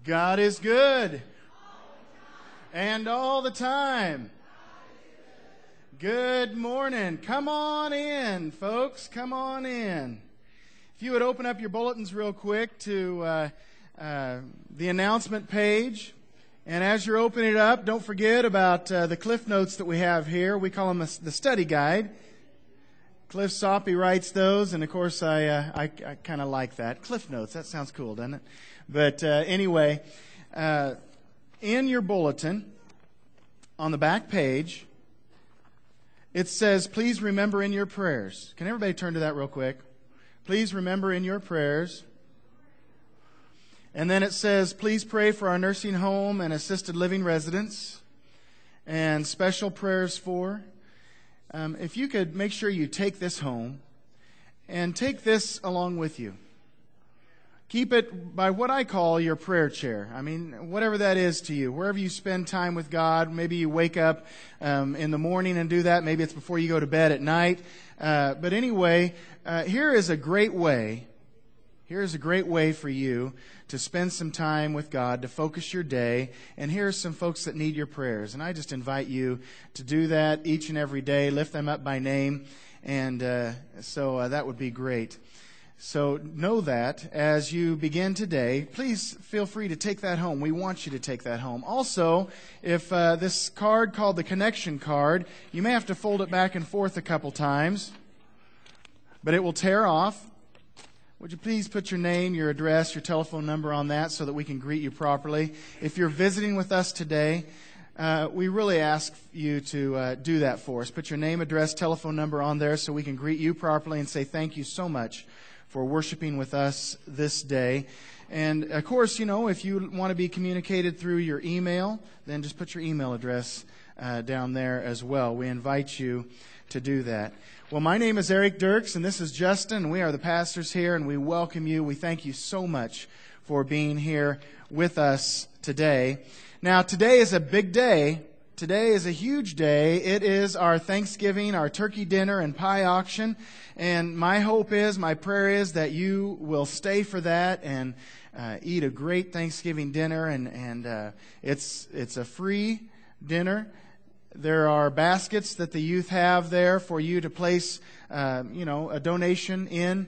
God is good. And all the time. Good morning. Come on in, folks. Come on in. If you would open up your bulletins real quick to the announcement page. And as you're opening it up, don't forget about the Cliff Notes that we have here. We call them the study guide. Cliff Soppy writes those, and of course I kind of like that. Cliff Notes, that sounds cool, doesn't it? But anyway, in your bulletin, on the back page, it says, please remember in your prayers. Can everybody turn to that real quick? Please remember in your prayers. And then it says, please pray for our nursing home and assisted living residents and special prayers for. If you could make sure you take this home and take this along with you. Keep it by what I call your prayer chair. I mean, whatever that is to you. Wherever you spend time with God. Maybe you wake up in the morning and do that. Maybe it's before you go to bed at night. But anyway, here is a great way. Here's a great way for you to spend some time with God, to focus your day. And here are some folks that need your prayers. And I just invite you to do that each and every day. Lift them up by name. And so that would be great. So know that as you begin today, please feel free to take that home. We want you to take that home. Also, if this card called the connection card, you may have to fold it back and forth a couple times, but it will tear off. Would you please put your name, your address, your telephone number on that so that we can greet you properly? If you're visiting with us today, we really ask you to do that for us. Put your name, address, telephone number on there so we can greet you properly and say thank you so much for worshiping with us this day. And of course, you know, if you want to be communicated through your email, then just put your email address down there as well. We invite you to do that. Well, my name is Eric Dirks, and this is Justin. We are the pastors here, and we welcome you. We thank you so much for being here with us today. Now, today is a big day. Today is a huge day. It is our Thanksgiving, our turkey dinner and pie auction. And my hope is, my prayer is that you will stay for that and eat a great Thanksgiving dinner. And it's a free dinner. There are baskets that the youth have there for you to place, a donation in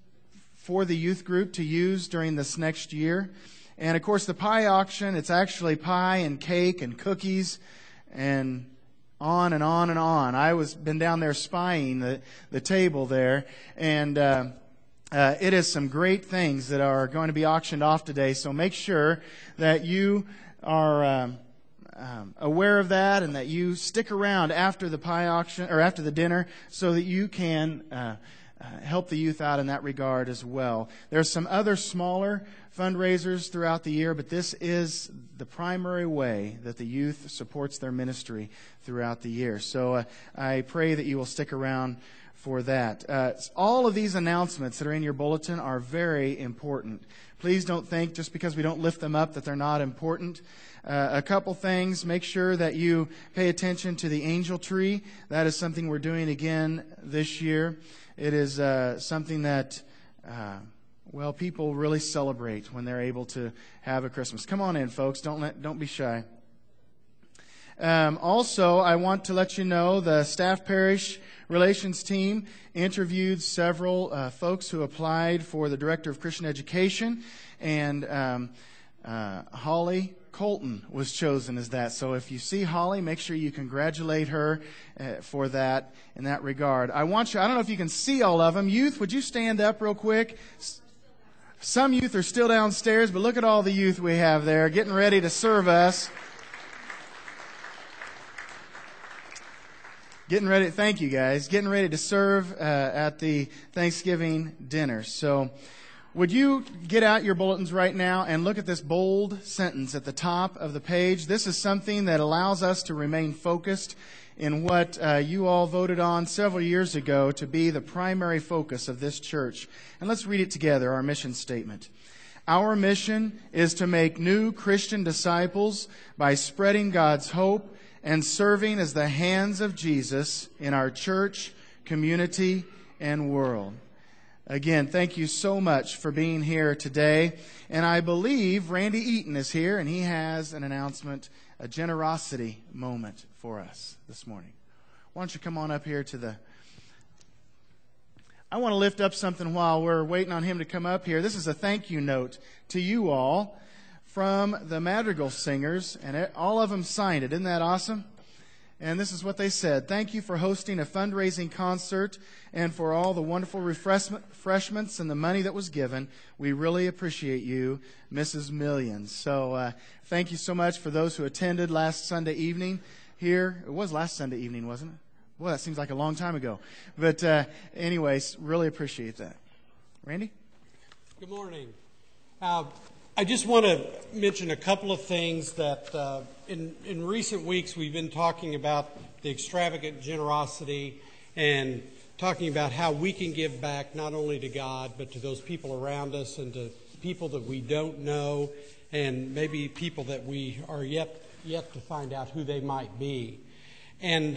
for the youth group to use during this next year. And of course, the pie auction, it's actually pie and cake and cookies and on and on and on. Been down there spying the table there, and it is some great things that are going to be auctioned off today. So make sure that you are aware of that and that you stick around after the pie auction or after the dinner so that you can help the youth out in that regard as well. There's some other smaller fundraisers throughout the year, but this is the primary way that the youth supports their ministry throughout the year. So I pray that you will stick around for that. All of these announcements that are in your bulletin are very important. Please don't think just because we don't lift them up that they're not important. A couple things. Make sure that you pay attention to the angel tree. That is something we're doing again this year. It is something that, people really celebrate when they're able to have a Christmas. Come on in, folks. Don't be shy. Also, I want to let you know the staff parish relations team interviewed several folks who applied for the Director of Christian Education, and Holly Colton was chosen as that. So if you see Holly, make sure you congratulate her for that in that regard. I don't know if you can see all of them. Youth, would you stand up real quick? Some youth are still downstairs, but look at all the youth we have there getting ready to serve us. Thank you guys. Getting ready to serve at the Thanksgiving dinner. So would you get out your bulletins right now and look at this bold sentence at the top of the page? This is something that allows us to remain focused in what you all voted on several years ago to be the primary focus of this church. And let's read it together, our mission statement. Our mission is to make new Christian disciples by spreading God's hope and serving as the hands of Jesus in our church, community, and world. Again, thank you so much for being here today. And I believe Randy Eaton is here, and he has an announcement, a generosity moment for us this morning. Why don't you come on up here to the... I want to lift up something while we're waiting on him to come up here. This is a thank you note to you all from the Madrigal Singers, and all of them signed it. Isn't that awesome? And this is what they said. Thank you for hosting a fundraising concert and for all the wonderful refreshments and the money that was given. We really appreciate you, Mrs. Millions. So thank you so much for those who attended last Sunday evening here. It was last Sunday evening, wasn't it? Well, that seems like a long time ago. But anyways, really appreciate that. Randy? Good morning. I just want to mention a couple of things that in recent weeks we've been talking about the extravagant generosity and talking about how we can give back not only to God but to those people around us and to people that we don't know and maybe people that we are yet to find out who they might be. And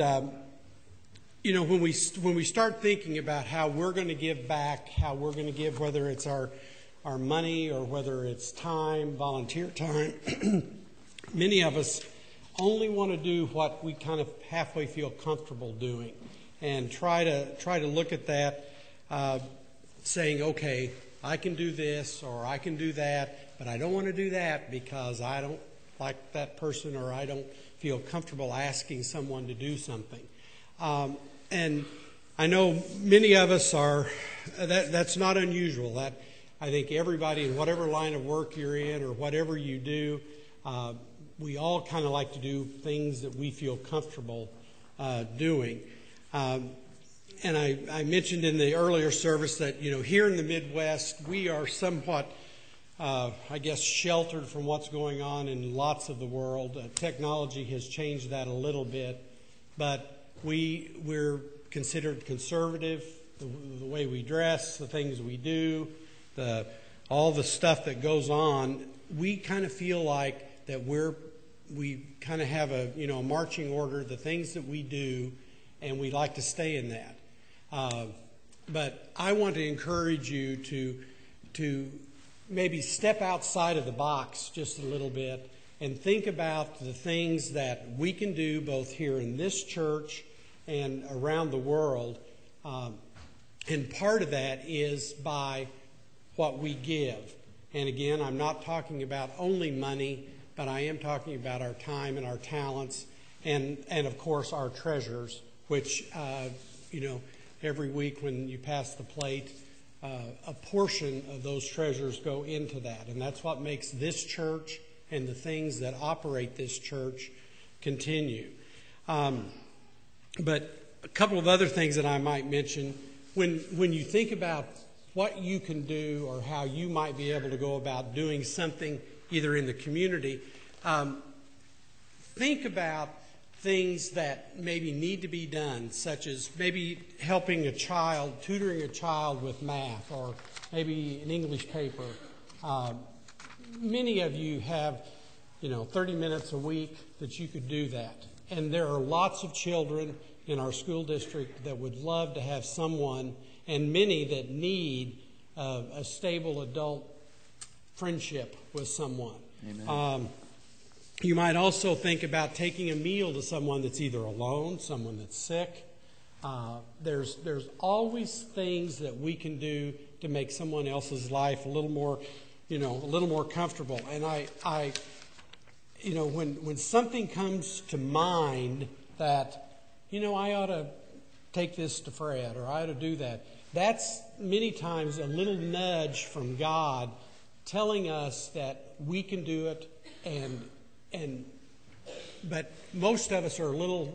when we start thinking about how we're going to give back, how we're going to give, whether it's our money or whether it's time, volunteer time, many of us only want to do what we kind of halfway feel comfortable doing and try to look at that saying, okay, I can do this or I can do that, but I don't want to do that because I don't like that person or I don't feel comfortable asking someone to do something. And I know many of us are, that's not unusual. That I think everybody in whatever line of work you're in or whatever you do, we all kind of like to do things that we feel comfortable doing. And I mentioned in the earlier service that, here in the Midwest, we are somewhat, sheltered from what's going on in lots of the world. Technology has changed that a little bit, but we're considered conservative, the way we dress, the things we do, all the stuff that goes on. We kind of feel like that we kind of have a marching order, the things that we do, and we like to stay in that. But I want to encourage you to maybe step outside of the box just a little bit and think about the things that we can do both here in this church and around the world. And part of that is by what we give. And again, I'm not talking about only money, but I am talking about our time and our talents and of course our treasures, which, every week when you pass the plate, a portion of those treasures go into that. And that's what makes this church and the things that operate this church continue. But a couple of other things that I might mention. When you think about what you can do or how you might be able to go about doing something either in the community, think about things that maybe need to be done, such as maybe helping a child, tutoring a child with math or maybe an English paper. Many of you have, 30 minutes a week that you could do that. And there are lots of children in our school district that would love to have someone, and many that need a stable adult friendship with someone. Amen. You might also think about taking a meal to someone that's either alone, someone that's sick. There's always things that we can do to make someone else's life a little more comfortable. And when something comes to mind that, I ought to take this to Fred or I ought to do that, that's many times a little nudge from God telling us that we can do it. But most of us are a little,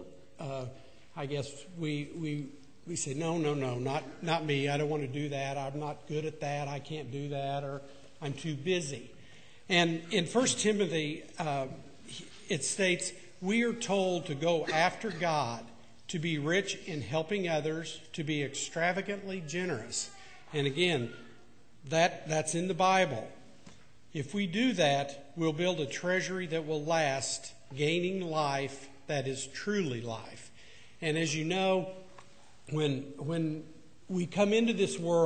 we say, no, not me. I don't want to do that. I'm not good at that. I can't do that, or I'm too busy. And in 1 Timothy, it states, we are told to go after God, to be rich in helping others, to be extravagantly generous. And again, that's in the Bible. If we do that, we'll build a treasury that will last, gaining life that is truly life. And as you know, when we come into this world,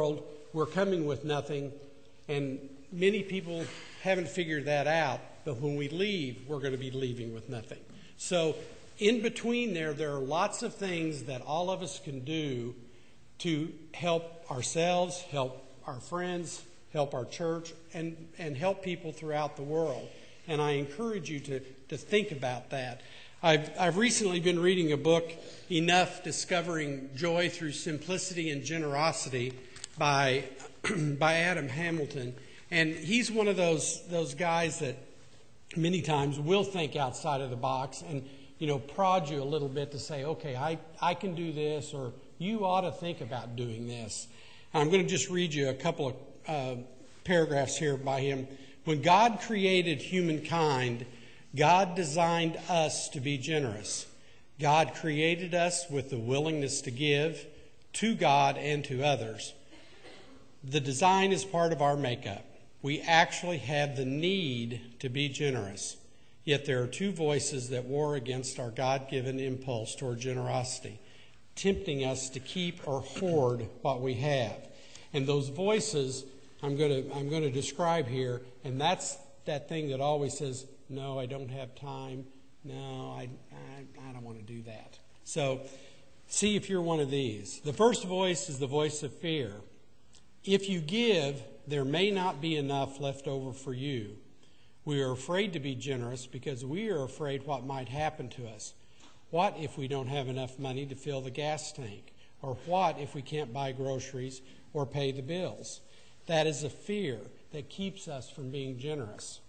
we're coming with nothing, and many people haven't figured that out, but when we leave, we're going to be leaving with nothing. So in between there are lots of things that all of us can do to help ourselves, help our friends, help our church, and help people throughout the world. And I encourage you to think about that. I've recently been reading a book, Enough: Discovering Joy Through Simplicity and Generosity by Adam Hamilton. And he's one of those guys that many times will think outside of the box and, prod you a little bit to say, okay, I can do this, or you ought to think about doing this. I'm going to just read you a couple of paragraphs here by him. When God created humankind, God designed us to be generous. God created us with the willingness to give to God and to others. The design is part of our makeup. We actually have the need to be generous. Yet there are two voices that war against our God-given impulse toward generosity, tempting us to keep or hoard what we have. And those voices I'm going to describe here, and that's that thing that always says, no, I don't have time. No, I don't want to do that. So see if you're one of these. The first voice is the voice of fear. If you give, there may not be enough left over for you. We are afraid to be generous because we are afraid what might happen to us. What if we don't have enough money to fill the gas tank? Or what if we can't buy groceries or pay the bills? That is a fear that keeps us from being generous.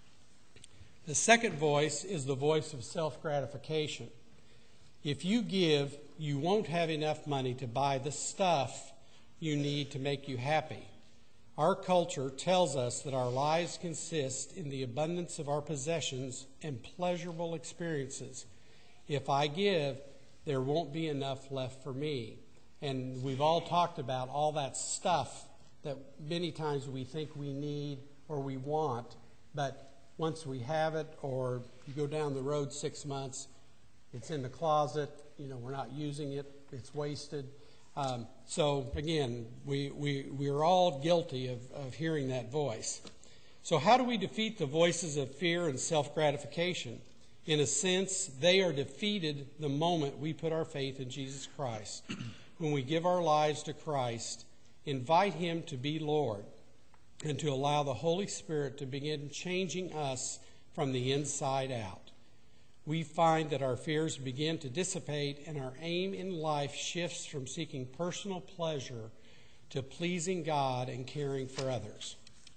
The second voice is the voice of self-gratification. If you give, you won't have enough money to buy the stuff you need to make you happy. Our culture tells us that our lives consist in the abundance of our possessions and pleasurable experiences. If I give, there won't be enough left for me. And we've all talked about all that stuff that many times we think we need or we want, but once we have it, or you go down the road 6 months, it's in the closet, we're not using it, it's wasted. So again, we are all guilty of hearing that voice. So how do we defeat the voices of fear and self-gratification? In a sense, they are defeated the moment we put our faith in Jesus Christ. When we give our lives to Christ, invite Him to be Lord, and to allow the Holy Spirit to begin changing us from the inside out. We find that our fears begin to dissipate and our aim in life shifts from seeking personal pleasure to pleasing God and caring for others.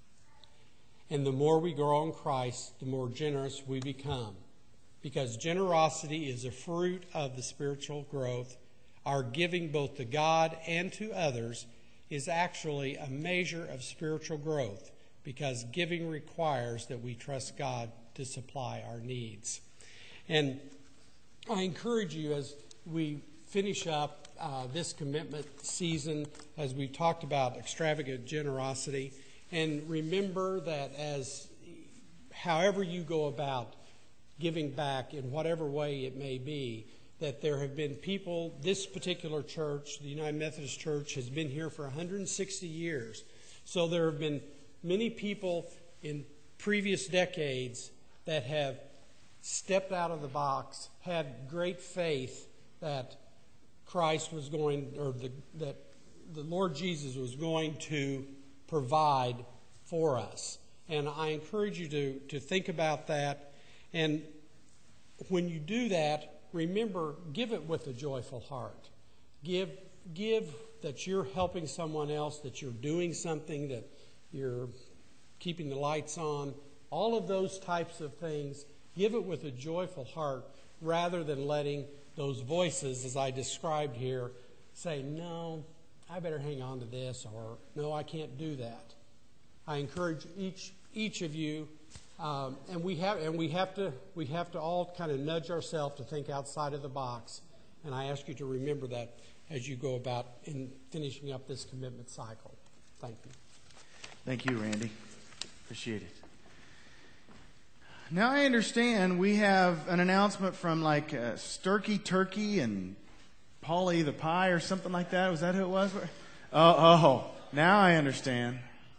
And the more we grow in Christ, the more generous we become. Because generosity is a fruit of the spiritual growth. Our giving both to God and to others is actually a measure of spiritual growth, because giving requires that we trust God to supply our needs. And I encourage you, as we finish up this commitment season, as we talked about extravagant generosity, and remember that however you go about giving back in whatever way it may be, that there have been people, this particular church, the United Methodist Church, has been here for 160 years. So there have been many people in previous decades that have stepped out of the box, had great faith that Christ was going, or that the Lord Jesus was going to provide for us. And I encourage you to think about that. And when you do that, remember, give it with a joyful heart. Give that you're helping someone else, that you're doing something, that you're keeping the lights on. All of those types of things, give it with a joyful heart rather than letting those voices, as I described here, say, no, I better hang on to this, or no, I can't do that. I encourage each of you, and we have to all kind of nudge ourselves to think outside of the box. And I ask you to remember that as you go about in finishing up this commitment cycle. Thank you. Thank you, Randy. Appreciate it. Now I understand we have an announcement from like Sturkey Turkey and Polly the Pie or something like that. Was that who it was? Oh. Now I understand.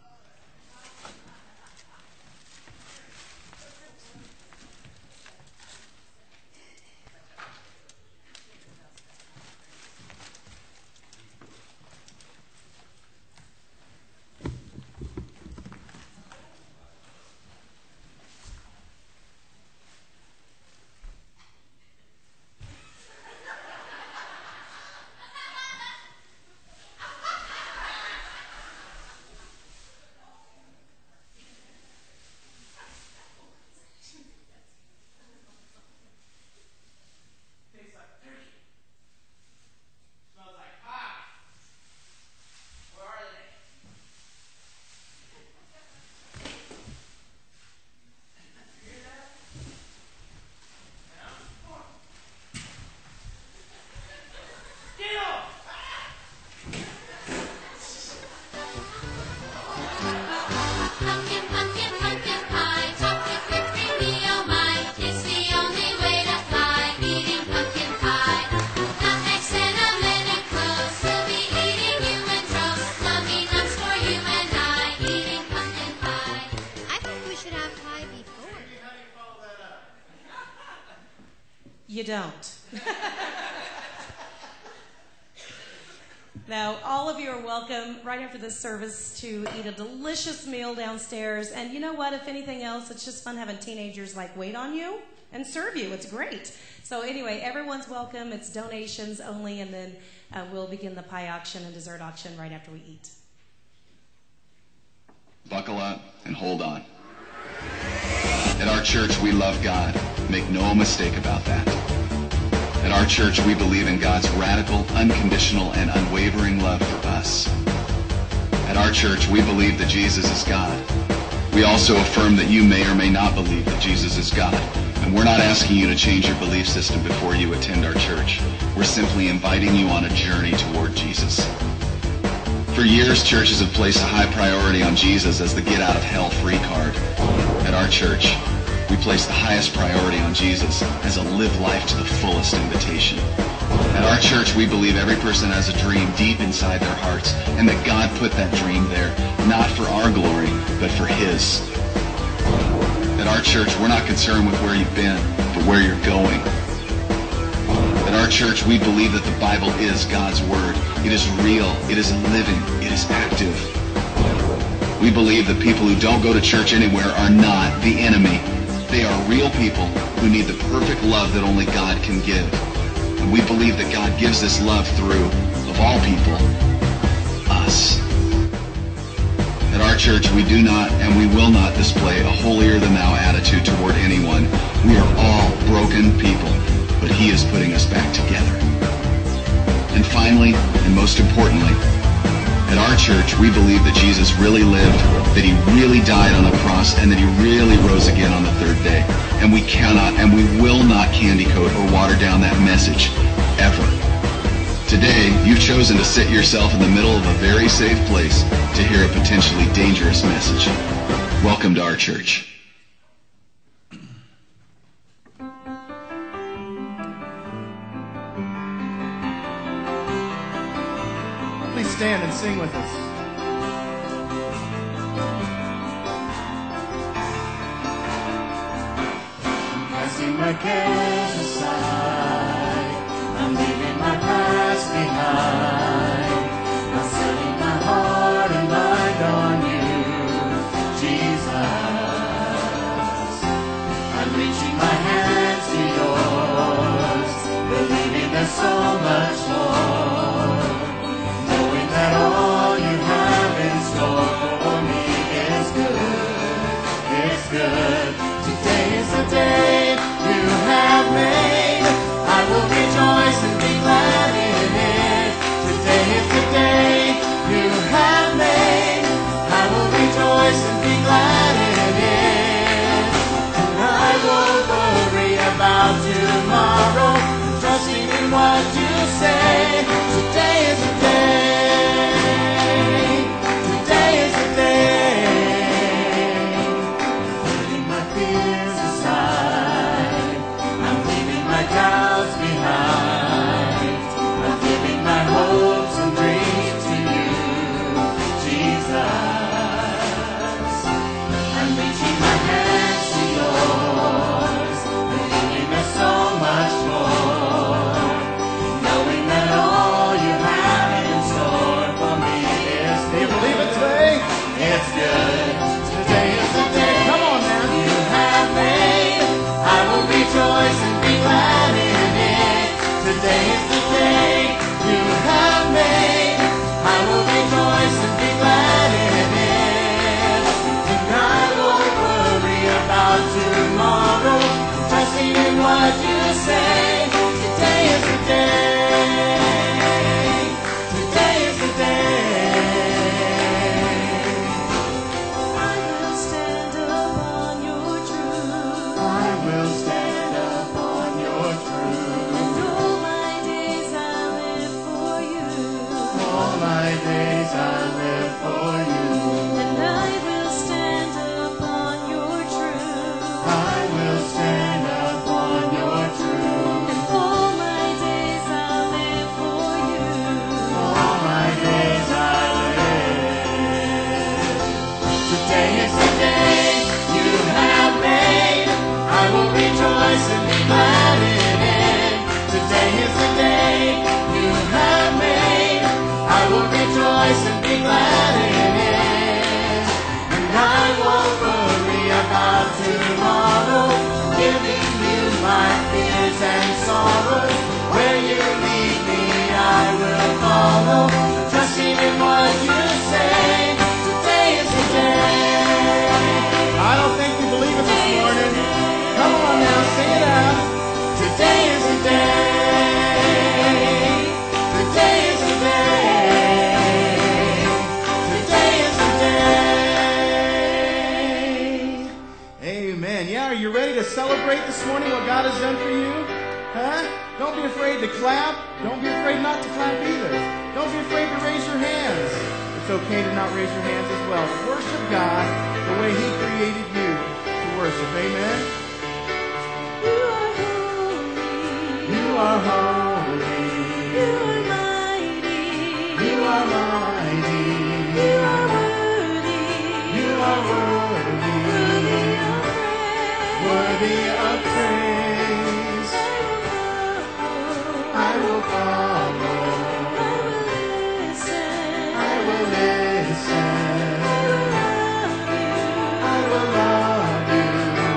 You don't. Now, all of you are welcome right after this service to eat a delicious meal downstairs. And you know what? If anything else, it's just fun having teenagers like wait on you and serve you. It's great. So anyway, everyone's welcome. It's donations only, and then we'll begin the pie auction and dessert auction right after we eat. Buckle up and hold on. At our church, we love God. Make no mistake about that. At our church, we believe in God's radical, unconditional, and unwavering love for us. At our church, we believe that Jesus is God. We also affirm that you may or may not believe that Jesus is God. And we're not asking you to change your belief system before you attend our church. We're simply inviting you on a journey toward Jesus. For years, churches have placed a high priority on Jesus as the get-out-of-hell-free card. At our church, we place the highest priority on Jesus as a live life to the fullest invitation. At our church, we believe every person has a dream deep inside their hearts, and that God put that dream there, not for our glory, but for His. At our church, we're not concerned with where you've been, but where you're going. At our church, we believe that the Bible is God's Word. It is real, it is living, it is active. We believe that people who don't go to church anywhere are not the enemy. They are real people who need the perfect love that only God can give. And we believe that God gives this love through, of all people, us. At our church, we do not and we will not display a holier-than-thou attitude toward anyone. We are all broken people, but He is putting us back together. And finally, and most importantly, at our church, we believe that Jesus really lived, that He really died on the cross, and that He really rose again on the third day. And we cannot and we will not candy coat or water down that message, ever. Today, you've chosen to sit yourself in the middle of a very safe place to hear a potentially dangerous message. Welcome to our church. Please stand and sing with us. Casting my cares aside, I'm leaving my past behind. I'm setting my heart and mind on you, Jesus. I'm reaching my hands to yours, believing there's so much more. That all you have in store for me is good, it's good. Today is the day you have made. I will rejoice and be glad in it. Today is the day you have made. I will rejoice and be glad in it. And I won't worry about tomorrow, trusting in what you say. Today is the day. what you say. Today is the day. Today is the day. I will stand upon your truth. I will stand upon your truth. And all my days I live for you. All my days I live for you. And I will stand upon your truth. I will stand upon your truth. And all my days I live for you. All my days I live. Today is the day you have made. I will rejoice and be glad in it. Today is the day you have made. I will rejoice and be glad in it. And I won't worry about tomorrow, giving you my fears and sorrows. Where you lead me, I will follow, trusting in what you say. Today is the day. I don't think you believe it this morning. Come on now, sing it out. Today is the day. Today is the day. Today is the day. Amen. Yeah, are you ready to celebrate this morning what God has done for you? Huh? Don't be afraid to clap. Don't be afraid not to clap either. Don't be afraid to raise your hands. It's okay to not raise your hands as well. Worship God the way He created you to worship. Amen. You are holy. You are holy. You are mighty. You are mighty. You are worthy. You are worthy. Worthy of praise. I will follow. I will listen. I will love you.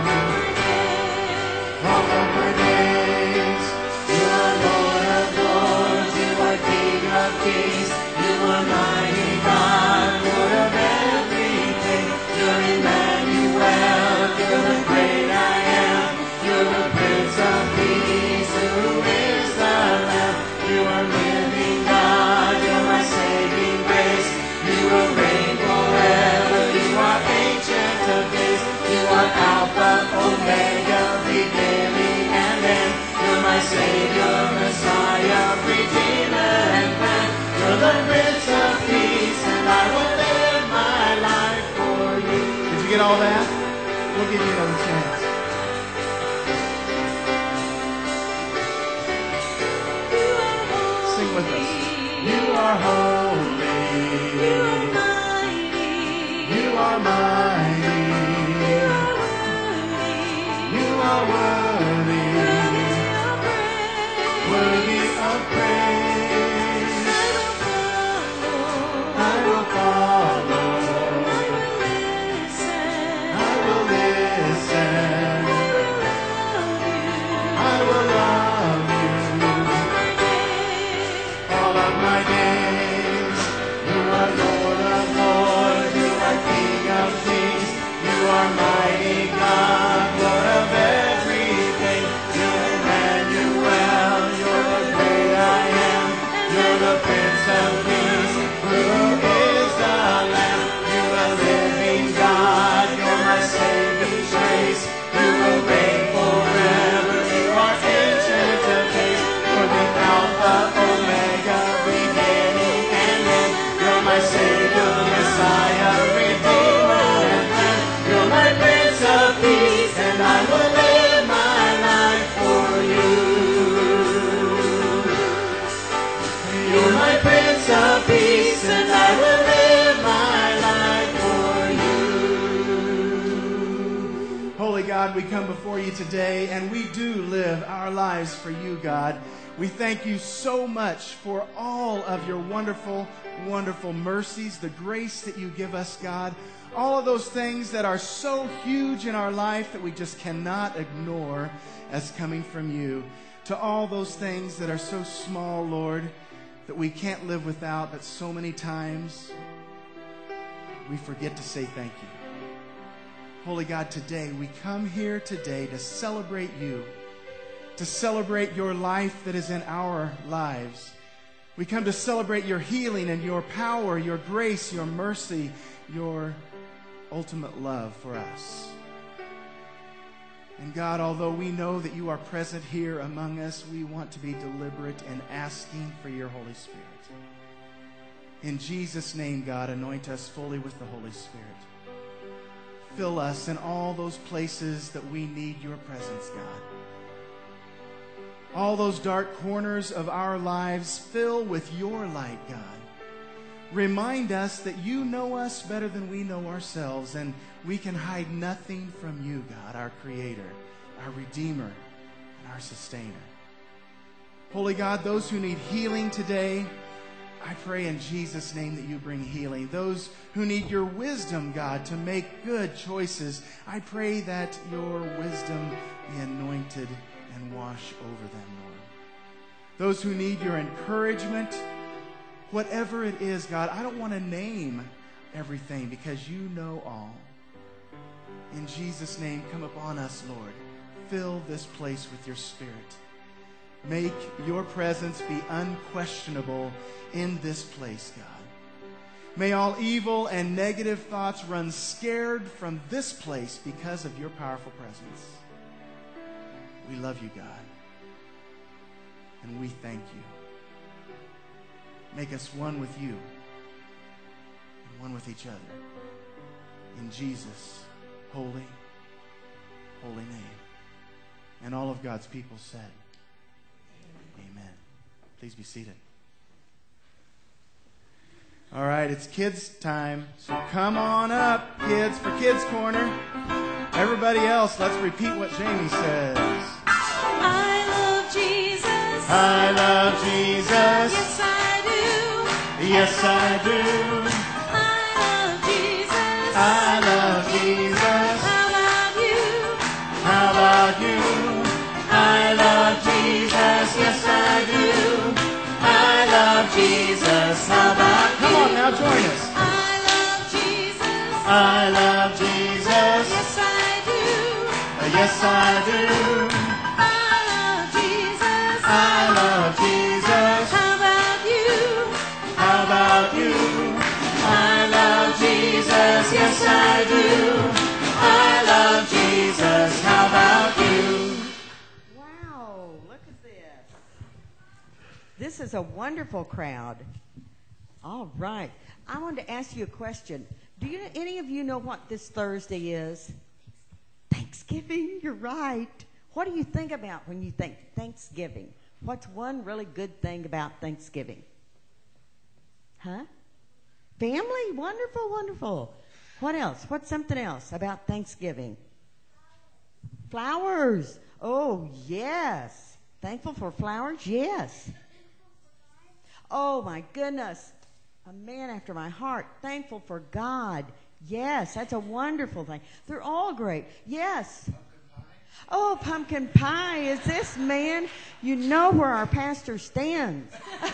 All of my days, you are Lord of lords. You are King of kings. You are mighty God, Lord of everything. You're Emmanuel. You're the great I am. You're the Prince of Peace. Who is the Lamb? You are living God. You're my saving grace. You will reign forever. You are ancient of days. You are Alpha, Omega, beginning and end. You're my Savior, Messiah, Redeemer and friend. You're the Prince of Peace, and I will live my life for you. Did you get all that? We'll give you another chance. Sing with us. You are holy. You are mighty. You are mighty. You are worthy. You are worthy. Worthy of praise. I will follow. I will listen. I will love you. All of my days, you are Lord of lords. You are King of kings. You are mighty God, Lord of everything. You're Emmanuel. You're the great I am. You're the Prince of Peace. Who is the Lamb? You're a living God. You're my saving grace. You will reign forever. You are ancient of days. You're the Alpha, Omega, beginning and end. You're my Savior, Messiah, Redeemer and friend. You're my Prince of Peace, and I will live my life for you. You're my Prince of Peace, and I will live my life for you. Holy God, we come before you today, and we do live our lives for you, God. We thank you so much for all of your wonderful, wonderful mercies, the grace that you give us, God. All of those things that are so huge in our life that we just cannot ignore as coming from you. To all those things that are so small, Lord, that we can't live without, that so many times we forget to say thank you. Holy God, today we come here today to celebrate you to celebrate your life that is in our lives. We come to celebrate your healing and your power, your grace, your mercy, your ultimate love for us. And God, although we know that you are present here among us, we want to be deliberate in asking for your Holy Spirit. In Jesus' name, God, anoint us fully with the Holy Spirit. Fill us in all those places that we need your presence, God. All those dark corners of our lives, fill with your light, God. Remind us that you know us better than we know ourselves, and we can hide nothing from you, God, our Creator, our Redeemer, and our Sustainer. Holy God, those who need healing today, I pray in Jesus' name that you bring healing. Those who need your wisdom, God, to make good choices, I pray that your wisdom be anointed and wash over them, Lord. Those who need your encouragement, whatever it is, God, I don't want to name everything because you know all. In Jesus' name, come upon us, Lord. Fill this place with your Spirit. Make your presence be unquestionable in this place, God. May all evil and negative thoughts run scared from this place because of your powerful presence. We love you, God. And we thank you. Make us one with you and one with each other. In Jesus' holy, holy name. And all of God's people said, amen. Please be seated. All right, it's kids' time. So come on up, kids, for Kids Corner. Everybody else, let's repeat what Jamie says. I love Jesus. I love Jesus. Yes, I do. Yes, I do. I love Jesus. I love Jesus. How about you? How about you? I love Jesus. Yes, I do. I love Jesus. How about you? Come on now, join us. I love Jesus. I love Jesus. Yes, I do. Yes, I do. I love Jesus. I love Jesus. How about you? How about you? I love Jesus. Yes, I do. I love Jesus. How about you? Wow, look at this. This is a wonderful crowd. All right. I wanted to ask you a question. Do any of you know what this Thursday is? Thanksgiving. You're right. What do you think about when you think Thanksgiving? What's one really good thing about Thanksgiving? Huh? Family? Wonderful, wonderful. What else? What's something else about Thanksgiving? Flowers. Oh, yes. Thankful for flowers? Yes. Oh, my goodness. A man after my heart. Thankful for God. Yes, that's a wonderful thing. They're all great. Yes. Oh, pumpkin pie. Is this, man? You know where our pastor stands.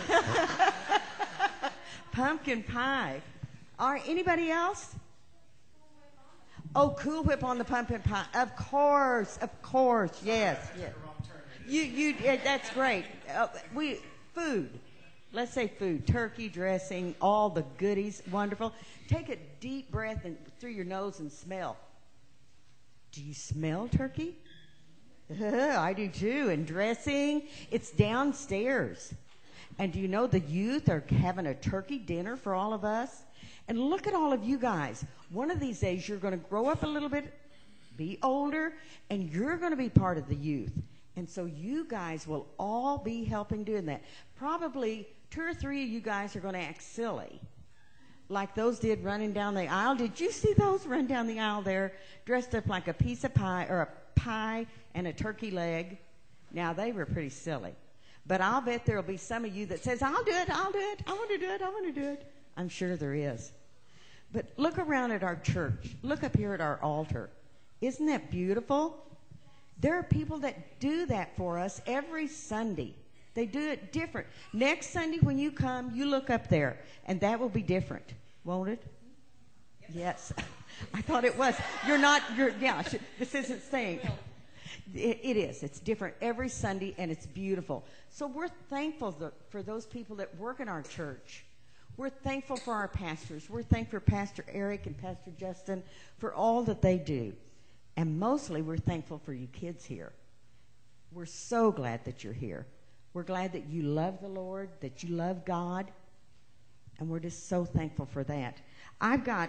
Pumpkin pie. All right, anybody else? Oh, Cool Whip on the pumpkin pie. Of course, yes. That's great. Food. Let's say food. Turkey, dressing, all the goodies. Wonderful. Take a deep breath through your nose and smell. Do you smell turkey? I do too. And dressing, it's downstairs. And do you know the youth are having a turkey dinner for all of us? And look at all of you guys. One of these days, you're going to grow up a little bit, be older, and you're going to be part of the youth. And so you guys will all be helping doing that. Probably 2 or 3 of you guys are going to act silly, like those did running down the aisle. Did you see those run down the aisle there, dressed up like a piece of pie, or a pie and a turkey leg? Now, they were pretty silly. But I'll bet there will be some of you that says, I'll do it, I want to do it. I'm sure there is. But look around at our church. Look up here at our altar. Isn't that beautiful? There are people that do that for us every Sunday. They do it different. Next Sunday when you come, you look up there, and that will be different, won't it? Yes. I thought it was. This isn't saying. It is. It's different every Sunday, and it's beautiful. So we're thankful for those people that work in our church. We're thankful for our pastors. We're thankful for Pastor Eric and Pastor Justin for all that they do. And mostly we're thankful for you kids here. We're so glad that you're here. We're glad that you love the Lord, that you love God, and we're just so thankful for that. I've got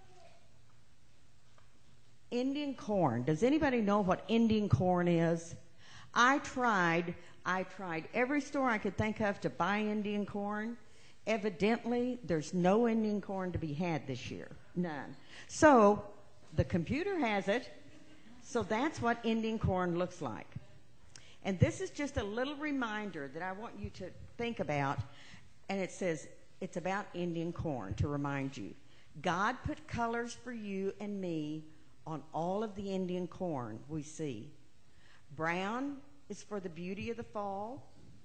Indian corn. Does anybody know what Indian corn is? I tried every store I could think of to buy Indian corn. Evidently, there's no Indian corn to be had this year. None. So the computer has it. So that's what Indian corn looks like. And this is just a little reminder that I want you to think about. And it says it's about Indian corn to remind you. God put colors for you and me on all of the Indian corn we see. Brown is for the beauty of the fall.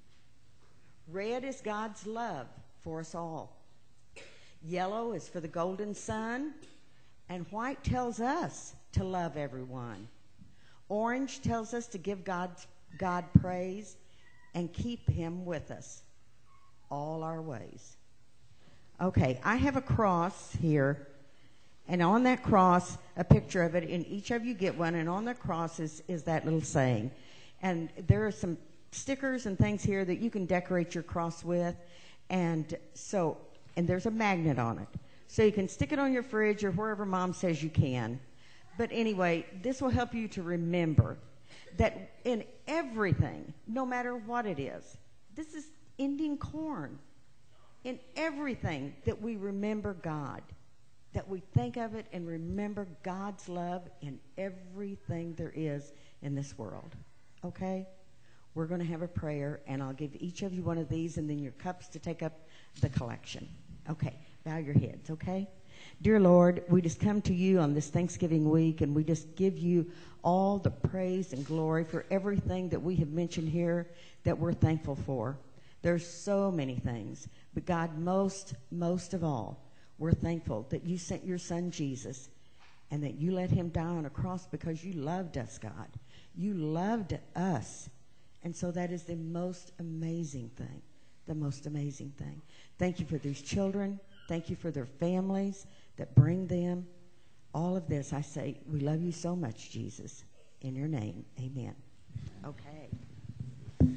Red is God's love for us all. Yellow is for the golden sun. And white tells us to love everyone. Orange tells us to give God praise and keep him with us all our ways. Okay, I have a cross here. And on that cross, a picture of it, and each of you get one, and on the cross is that little saying. And there are some stickers and things here that you can decorate your cross with. And there's a magnet on it. So you can stick it on your fridge or wherever Mom says you can. But anyway, this will help you to remember that in everything, no matter what it is, this is Indian corn. In everything that we remember God. That we think of it and remember God's love in everything there is in this world. Okay? We're going to have a prayer, and I'll give each of you one of these and then your cups to take up the collection. Okay. Bow your heads, okay? Dear Lord, we just come to you on this Thanksgiving week, and we just give you all the praise and glory for everything that we have mentioned here that we're thankful for. There's so many things. But God, most of all, we're thankful that you sent your son Jesus and that you let him die on a cross because you loved us, God. You loved us. And so that is the most amazing thing, the most amazing thing. Thank you for these children. Thank you for their families that bring them. All of this, I say, we love you so much, Jesus. In your name, amen. Okay.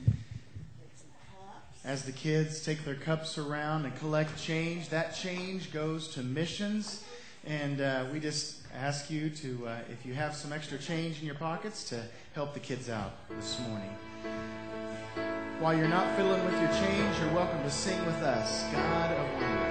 As the kids take their cups around and collect change, that change goes to missions. And we just ask you to, if you have some extra change in your pockets, to help the kids out this morning. While you're not fiddling with your change, you're welcome to sing with us, God of Wonders.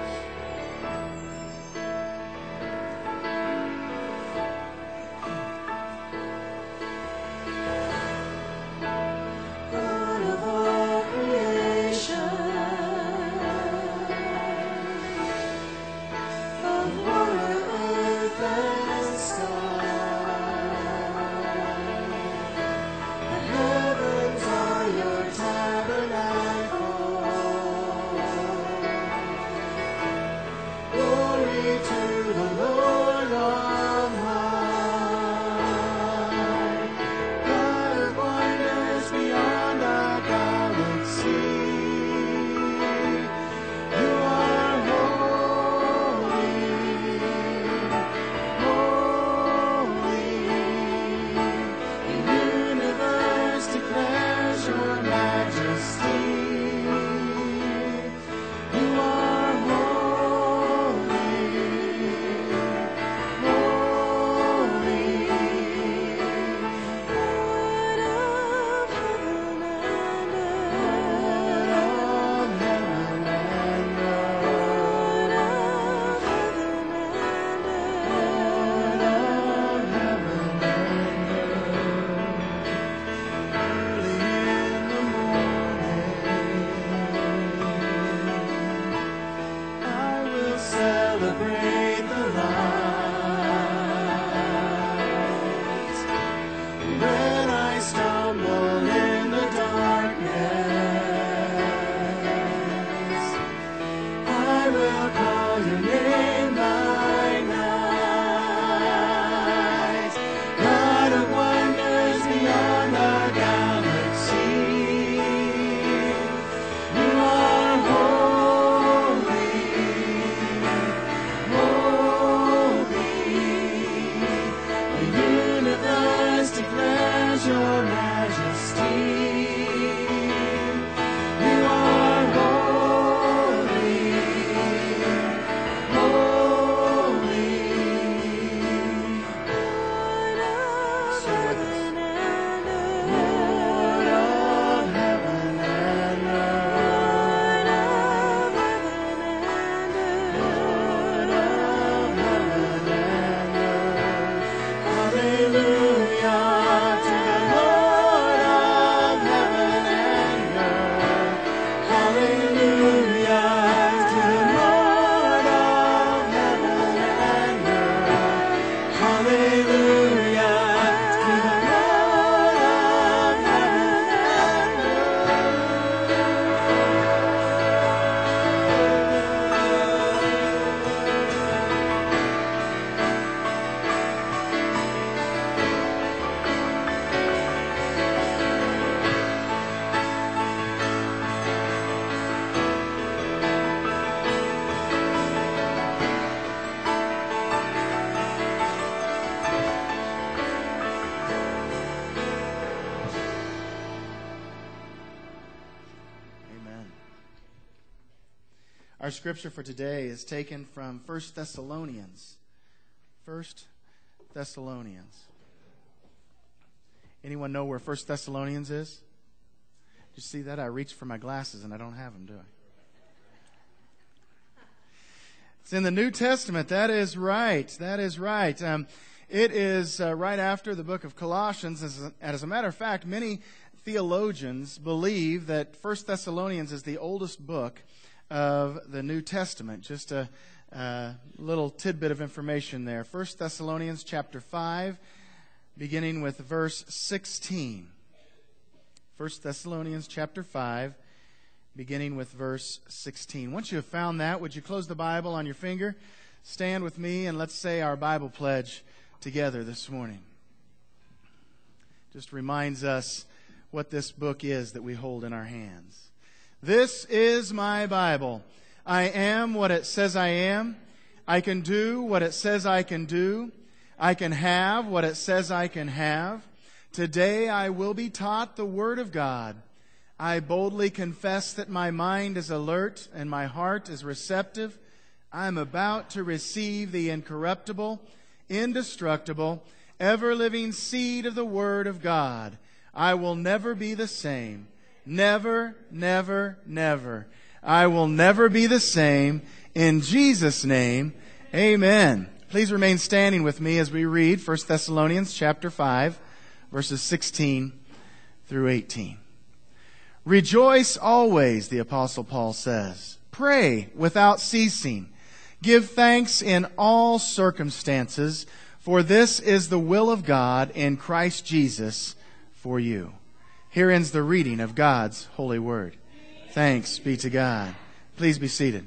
God of wonders beyond Our scripture for today is taken from 1 Thessalonians. 1 Thessalonians. Anyone know where 1 Thessalonians is? Did you see that? I reached for my glasses and I don't have them, do I? It's in the New Testament. That is right. That is right. It is right after the book of Colossians. As a matter of fact, many theologians believe that 1 Thessalonians is the oldest book of the New Testament. Just a little tidbit of information there. 1 Thessalonians chapter 5, beginning with verse 16. 1 Thessalonians chapter 5, beginning with verse 16. Once you have found that, would you close the Bible on your finger? Stand with me and let's say our Bible pledge together this morning. Just reminds us what this book is that we hold in our hands. This is my Bible. I am what it says I am. I can do what it says I can do. I can have what it says I can have. Today I will be taught the Word of God. I boldly confess that my mind is alert and my heart is receptive. I am about to receive the incorruptible, indestructible, ever-living seed of the Word of God. I will never be the same. Never, never, never. I will never be the same. In Jesus' name, amen. Please remain standing with me as we read 1 Thessalonians chapter 5, verses 16 through 18. Rejoice always, the Apostle Paul says. Pray without ceasing. Give thanks in all circumstances, for this is the will of God in Christ Jesus for you. Here ends the reading of God's holy word. Thanks be to God. Please be seated.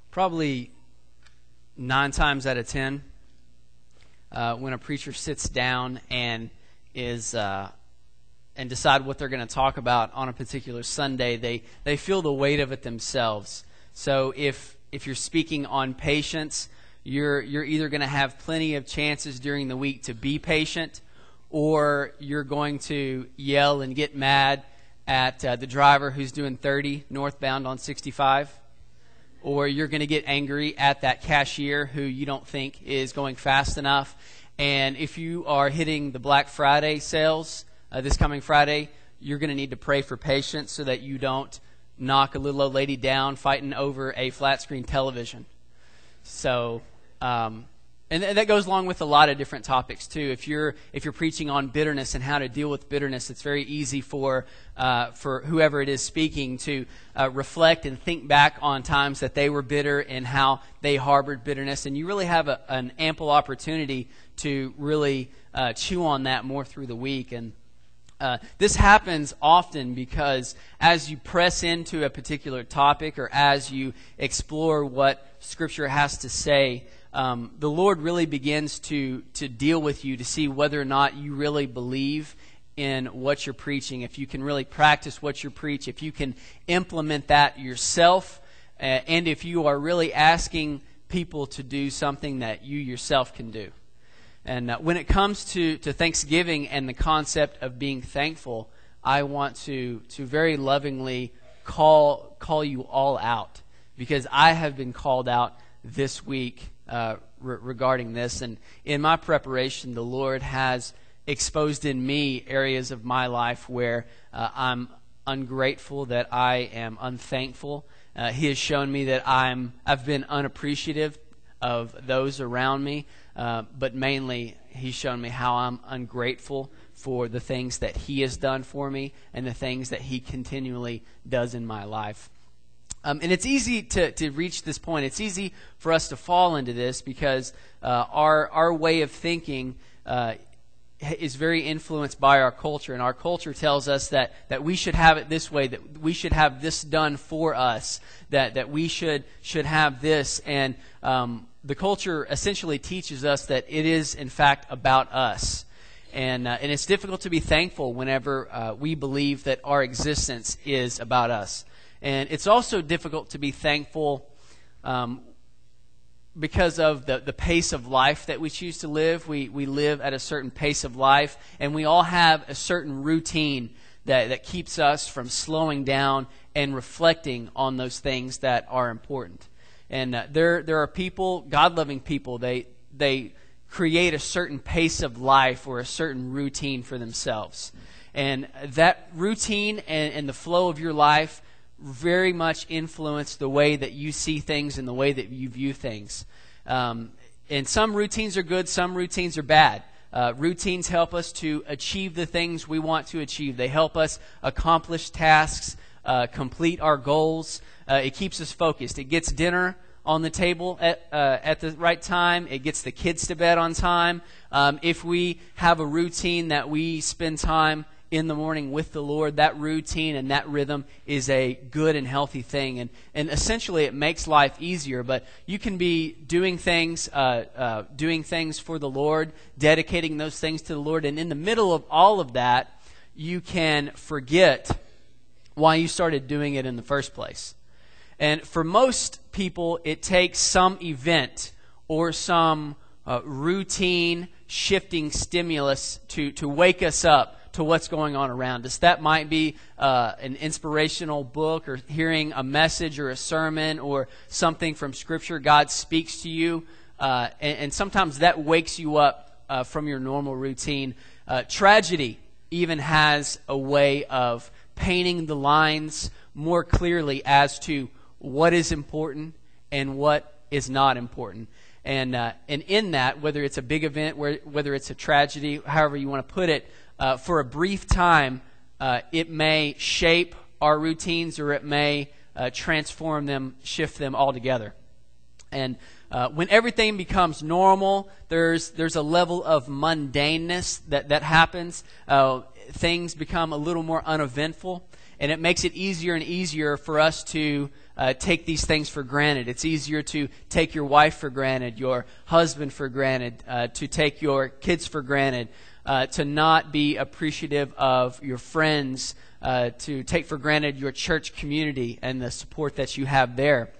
probably 9 times out of 10, when a preacher sits down and and decide what they're going to talk about on a particular Sunday, they feel the weight of it themselves. So if you're speaking on patience, you're either going to have plenty of chances during the week to be patient, or you're going to yell and get mad at the driver who's doing 30 northbound on 65, or you're going to get angry at that cashier who you don't think is going fast enough. And if you are hitting the Black Friday sales this coming Friday, you're going to need to pray for patience so that you don't knock a little old lady down fighting over a flat screen television. So, and that goes along with a lot of different topics too. If you're preaching on bitterness and how to deal with bitterness, it's very easy for whoever it is speaking to reflect and think back on times that they were bitter and how they harbored bitterness. And you really have an ample opportunity to really chew on that more through the week. And this happens often because as you press into a particular topic, or as you explore what Scripture has to say, the Lord really begins to deal with you to see whether or not you really believe in what you're preaching, if you can really practice what you preach, if you can implement that yourself, and if you are really asking people to do something that you yourself can do. And when it comes to Thanksgiving and the concept of being thankful, I want to very lovingly call you all out, because I have been called out this week regarding this. And in my preparation, the Lord has exposed in me areas of my life where I'm ungrateful, that I am unthankful. He has shown me that I've been unappreciative of those around me, but mainly He's shown me how I'm ungrateful for the things that He has done for me and the things that He continually does in my life. And it's easy to reach this point. It's easy for us to fall into this because our way of thinking is very influenced by our culture. And our culture tells us that we should have it this way, that we should have this done for us, that we should have this. And the culture essentially teaches us that it is, in fact, about us. And it's difficult to be thankful whenever we believe that our existence is about us. And it's also difficult to be thankful because of the pace of life that we choose to live. We live at a certain pace of life, and we all have a certain routine that keeps us from slowing down and reflecting on those things that are important. And there are people, God-loving people, they create a certain pace of life or a certain routine for themselves. And that routine and the flow of your life very much influence the way that you see things and the way that you view things. And some routines are good, some routines are bad. Routines help us to achieve the things we want to achieve. They help us accomplish tasks, complete our goals. It keeps us focused. It gets dinner on the table at the right time. It gets the kids to bed on time. If we have a routine that we spend time in the morning with the Lord, that routine and that rhythm is a good and healthy thing. And essentially it makes life easier. But you can be doing things for the Lord, dedicating those things to the Lord. And in the middle of all of that, you can forget why you started doing it in the first place. And for most people, it takes some event or some routine shifting stimulus to wake us up to what's going on around us. That might be an inspirational book, or hearing a message or a sermon or something from Scripture. God speaks to you, and sometimes that wakes you up from your normal routine. Tragedy even has a way of painting the lines more clearly as to what is important and what is not important. And in that, whether it's a big event, whether it's a tragedy, however you want to put it, for a brief time, it may shape our routines, or it may transform them, shift them altogether. And When everything becomes normal, there's a level of mundaneness that happens. Things become a little more uneventful, and it makes it easier and easier for us to take these things for granted. It's easier to take your wife for granted, your husband for granted, to take your kids for granted, to not be appreciative of your friends, to take for granted your church community and the support that you have there.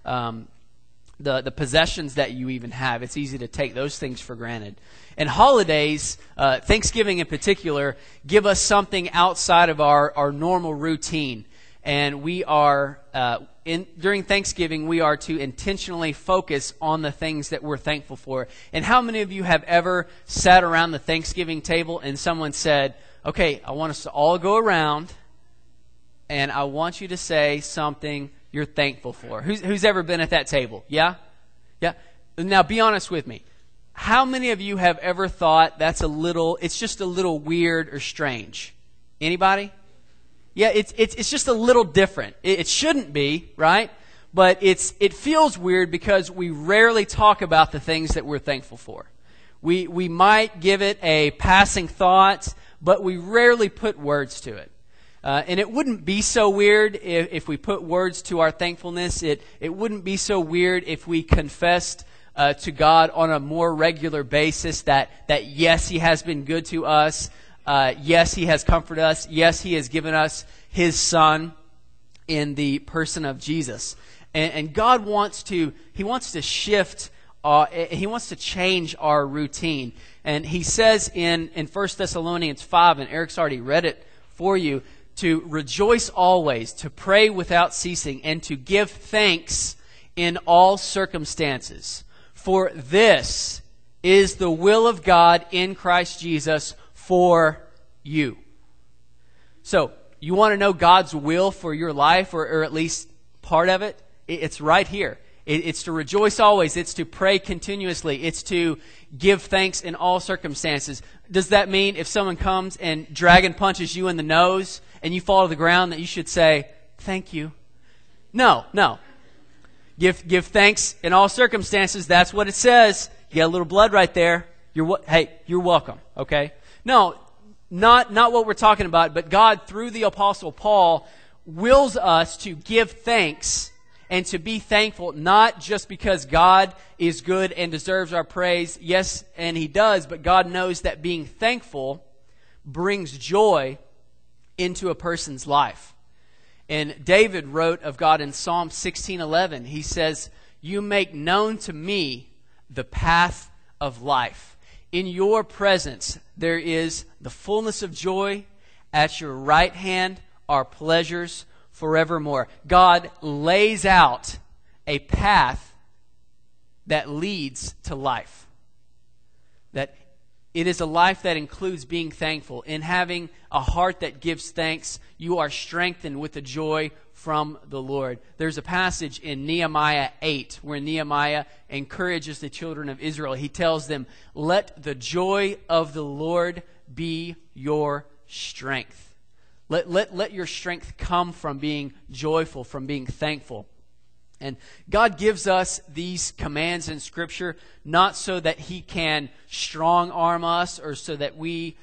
The possessions that you even have. It's easy to take those things for granted. And holidays, Thanksgiving in particular, give us something outside of our normal routine. And we are, during Thanksgiving, we are to intentionally focus on the things that we're thankful for. And how many of you have ever sat around the Thanksgiving table and someone said, okay, I want us to all go around and I want you to say something you're thankful for. Who's ever been at that table? Yeah? Yeah? Now be honest with me. How many of you have ever thought it's just a little weird or strange? Anybody? Yeah, it's just a little different. It shouldn't be, right? But it feels weird because we rarely talk about the things that we're thankful for. We might give it a passing thought, but we rarely put words to it. And it wouldn't be so weird if we put words to our thankfulness. It wouldn't be so weird if we confessed to God on a more regular basis that yes, He has been good to us. Yes, He has comforted us. Yes, He has given us His Son in the person of Jesus. And God wants to shift, He wants to change our routine. And He says in 1 Thessalonians 5, and Eric's already read it for you, to rejoice always, to pray without ceasing, and to give thanks in all circumstances. For this is the will of God in Christ Jesus for you. So, you want to know God's will for your life, or at least part of it? It's right here. It's to rejoice always. It's to pray continuously. It's to give thanks in all circumstances. Does that mean if someone comes and dragon punches you in the nose and you fall to the ground that you should say, thank you? No. Give thanks in all circumstances. That's what it says. You got a little blood right there. You're welcome. Okay? No, not what we're talking about, but God, through the Apostle Paul, wills us to give thanks and to be thankful, not just because God is good and deserves our praise. Yes, and He does, but God knows that being thankful brings joy into a person's life. And David wrote of God in Psalm 16:11. He says, "You make known to me the path of life. In your presence there is the fullness of joy. At your right hand are pleasures forevermore." God lays out a path that leads to life. That it is a life that includes being thankful. In having a heart that gives thanks, you are strengthened with the joy from the Lord. There's a passage in Nehemiah 8 where Nehemiah encourages the children of Israel. He tells them, "Let the joy of the Lord be your strength." Let your strength come from being joyful, from being thankful. And God gives us these commands in Scripture not so that He can strong arm us or so that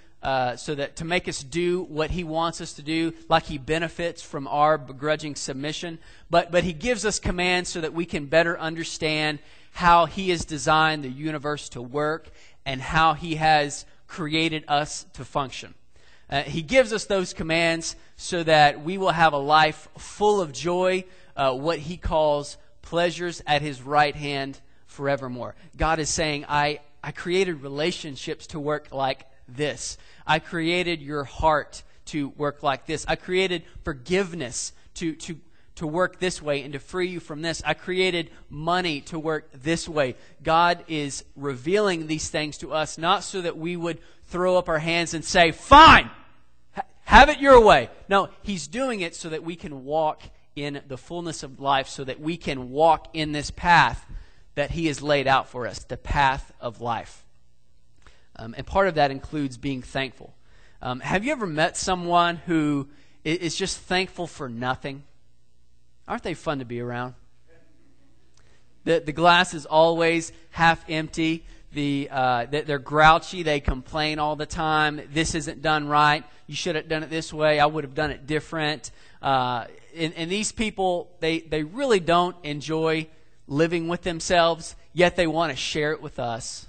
to make us do what He wants us to do, like He benefits from our begrudging submission. But He gives us commands so that we can better understand how He has designed the universe to work and how He has created us to function. He gives us those commands so that we will have a life full of joy, what He calls pleasures at His right hand forevermore. God is saying, I created relationships to work like this. I created your heart to work like this. I created forgiveness to work this way and to free you from this. I created money to work this way. God is revealing these things to us, not so that we would throw up our hands and say, "Fine! Have it your way." No, He's doing it so that we can walk in the fullness of life, so that we can walk in this path that He has laid out for us, the path of life. And part of that includes being thankful. Have you ever met someone who is just thankful for nothing? Aren't they fun to be around? The glass is always half empty. They're grouchy. They complain all the time. This isn't done right. You should have done it this way. I would have done it different. And these people, they really don't enjoy living with themselves, yet they want to share it with us.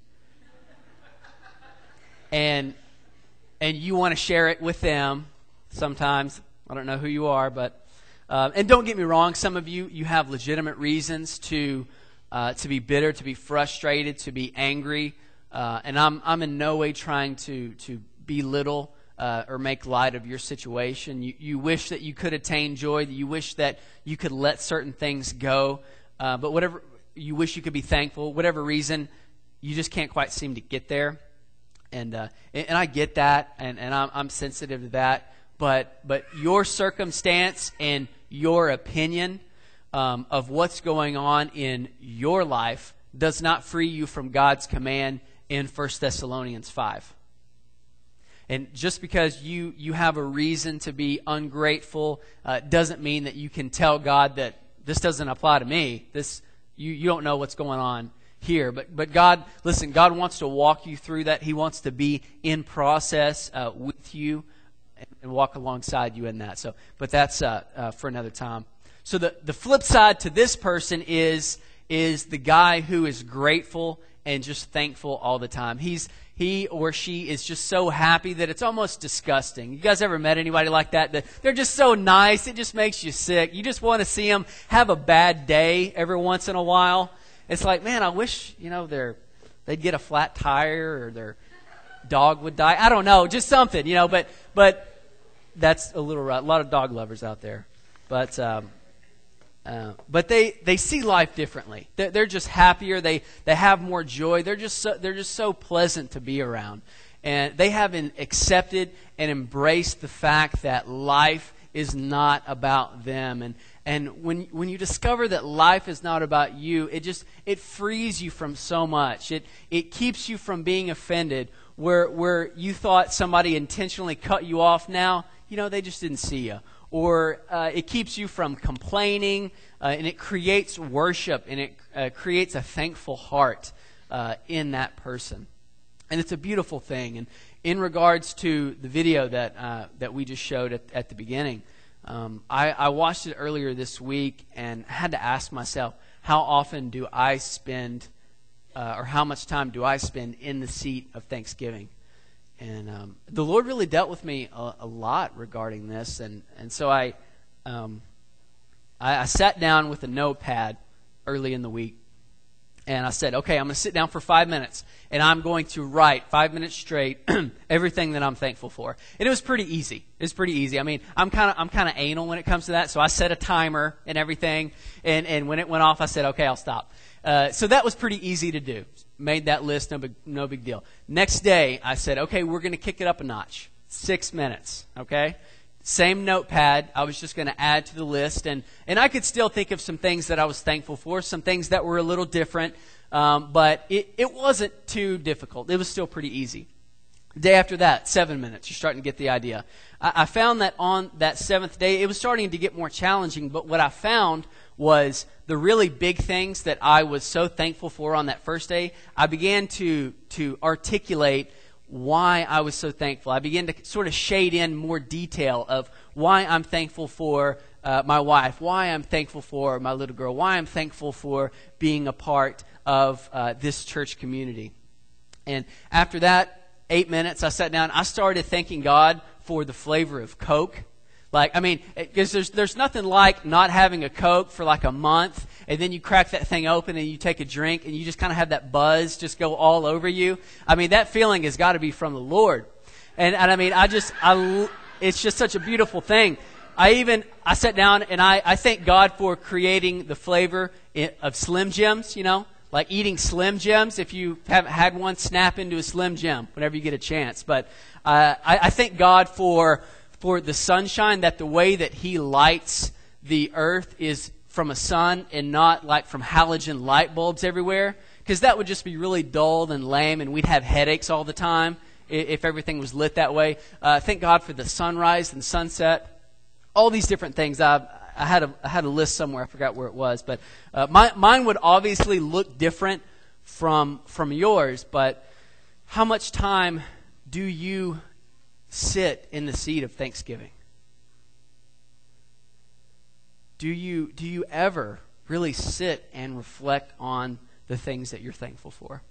And you want to share it with them sometimes. I don't know who you are, but and don't get me wrong, some of you have legitimate reasons to be bitter, to be frustrated, to be angry, and I'm in no way trying to belittle or make light of your situation. You wish that you could attain joy, that you wish that you could let certain things go, but whatever you wish you could be thankful, whatever reason, you just can't quite seem to get there, and I get that, and I'm sensitive to that, but your circumstance and your opinion of what's going on in your life does not free you from God's command in 1 Thessalonians 5. And just because you have a reason to be ungrateful doesn't mean that you can tell God that this doesn't apply to me. You don't know what's going on here. But God, listen, God wants to walk you through that. He wants to be in process with you and walk alongside you in that. But that's for another time. So the flip side to this person is the guy who is grateful and just thankful all the time. He or she is just so happy that it's almost disgusting. You guys ever met anybody like that? They're just so nice, it just makes you sick. You just want to see them have a bad day every once in a while. It's like, man, I wish, they'd get a flat tire or their dog would die. I don't know, just something, but that's a little rough. A lot of dog lovers out there. But they see life differently. They're just happier. They have more joy. They're just so pleasant to be around, and they haven't accepted and embraced the fact that life is not about them. And when you discover that life is not about you, it frees you from so much. It keeps you from being offended. Where you thought somebody intentionally cut you off, now they just didn't see you. Or it keeps you from complaining, and it creates worship, and it creates a thankful heart in that person. And it's a beautiful thing. And in regards to the video that we just showed at the beginning, I watched it earlier this week and had to ask myself, how often do I spend, or how much time do I spend in the seat of Thanksgiving? And the Lord really dealt with me a lot regarding this, and so I sat down with a notepad early in the week, and I said, okay, I'm going to sit down for 5 minutes, and I'm going to write 5 minutes straight everything that I'm thankful for. And it was pretty easy. I mean, I'm kind of anal when it comes to that, so I set a timer and everything, and when it went off, I said, okay, I'll stop. So that was pretty easy to do. Made that list, no big deal. Next day, I said, okay, we're going to kick it up a notch. 6 minutes, okay? Same notepad. I was just going to add to the list. And I could still think of some things that I was thankful for, some things that were a little different. But it wasn't too difficult. It was still pretty easy. The day after that, 7 minutes. You're starting to get the idea. I found that on that seventh day, it was starting to get more challenging. But what I found was the really big things that I was so thankful for on that first day, I began to articulate why I was so thankful. I began to sort of shade in more detail of why I'm thankful for my wife, why I'm thankful for my little girl, why I'm thankful for being a part of this church community. And after that 8 minutes, I sat down. I started thanking God for the flavor of Coke. Because there's nothing like not having a Coke for like a month, and then you crack that thing open and you take a drink and you just kind of have that buzz just go all over you. I mean, that feeling has got to be from the Lord. And I mean, it's just such a beautiful thing. I sat down and I thank God for creating the flavor of Slim Jims, like eating Slim Jims. If you haven't had one, snap into a Slim Jim whenever you get a chance. But I thank God for the sunshine, that the way that He lights the earth is from a sun and not like from halogen light bulbs everywhere, because that would just be really dull and lame, and we'd have headaches all the time if everything was lit that way. Thank God for the sunrise and sunset, all these different things. I I had a list somewhere. I forgot where it was, but mine would obviously look different from yours. But how much time do you sit in the seat of thanksgiving? Do you ever really sit and reflect on the things that you're thankful for?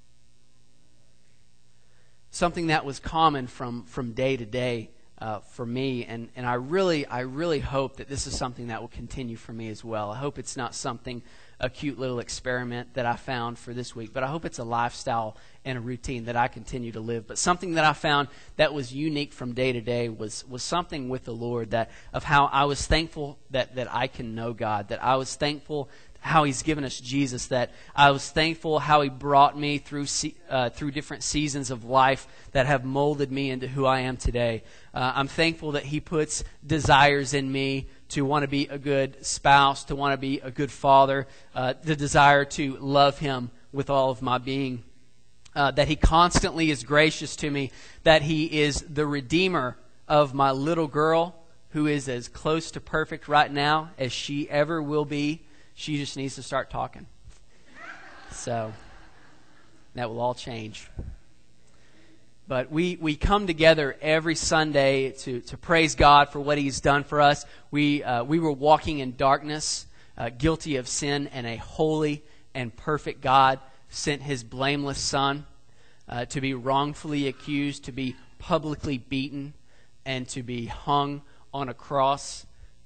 Something that was common from day to day for me, and I really hope that this is something that will continue for me as well. I hope it's not a cute little experiment that I found for this week, but I hope it's a lifestyle and a routine that I continue to live. But something that I found that was unique from day to day was something with the Lord, that of how I was thankful that I can know God, that I was thankful how He's given us Jesus, that I was thankful how He brought me through different seasons of life that have molded me into who I am today. I'm thankful that He puts desires in me to want to be a good spouse, to want to be a good father, the desire to love Him with all of my being, that He constantly is gracious to me, that He is the Redeemer of my little girl, who is as close to perfect right now as she ever will be. She just needs to start talking. So that will all change. But we come together every Sunday to praise God for what He's done for us. We were walking in darkness, guilty of sin, and a holy and perfect God sent His blameless Son to be wrongfully accused, to be publicly beaten, and to be hung on a cross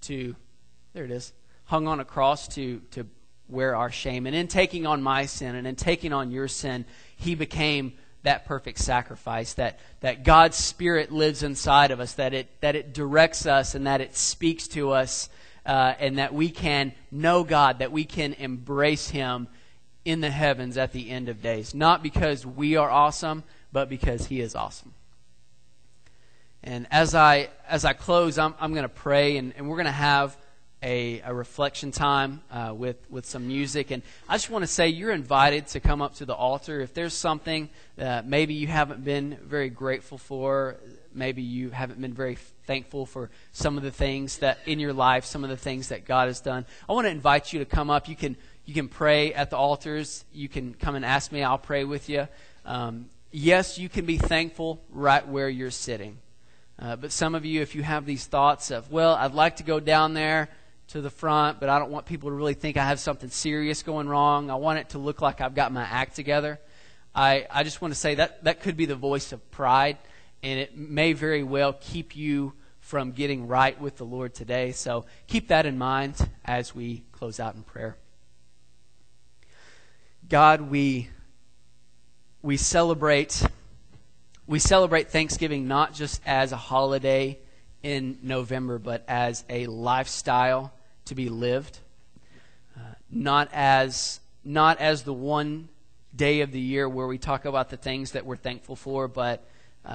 hung on a cross to wear our shame. And in taking on my sin and in taking on your sin, He became that perfect sacrifice, that God's Spirit lives inside of us, that it directs us and that it speaks to us, and that we can know God, that we can embrace Him in the heavens at the end of days. Not because we are awesome, but because He is awesome. And as I close, I'm going to pray, and we're going to have a reflection time with some music. And I just want to say you're invited to come up to the altar. If there's something that maybe you haven't been very grateful for, maybe you haven't been very thankful for some of the things that in your life, some of the things that God has done, I want to invite you to come up. You can pray at the altars. You can come and ask me. I'll pray with you. Yes, you can be thankful right where you're sitting. But some of you, if you have these thoughts of, well, I'd like to go down there to the front, but I don't want people to really think I have something serious going wrong. I want it to look like I've got my act together. I just want to say that could be the voice of pride, and it may very well keep you from getting right with the Lord today. So keep that in mind as we close out in prayer. God, we celebrate Thanksgiving not just as a holiday in November, but as a lifestyle to be lived. Not as the one day of the year where we talk about the things that we're thankful for, but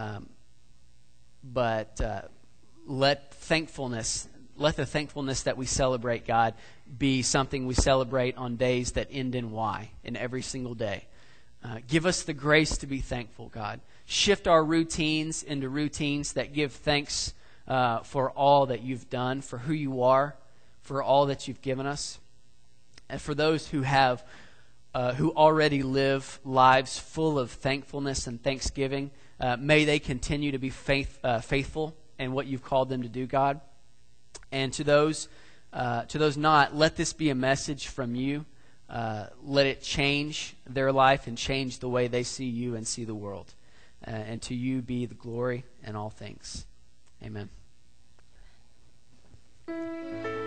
let the thankfulness that we celebrate, God, be something we celebrate on days that end in Y, in every single day. Give us the grace to be thankful, God. Shift our routines into routines that give thanks for all that you've done, for who you are, for all that you've given us. And for those who already live lives full of thankfulness and thanksgiving, may they continue to be faithful in what you've called them to do, God. And to those not, let this be a message from you. Let it change their life and change the way they see you and see the world. And to you be the glory in all things. Amen.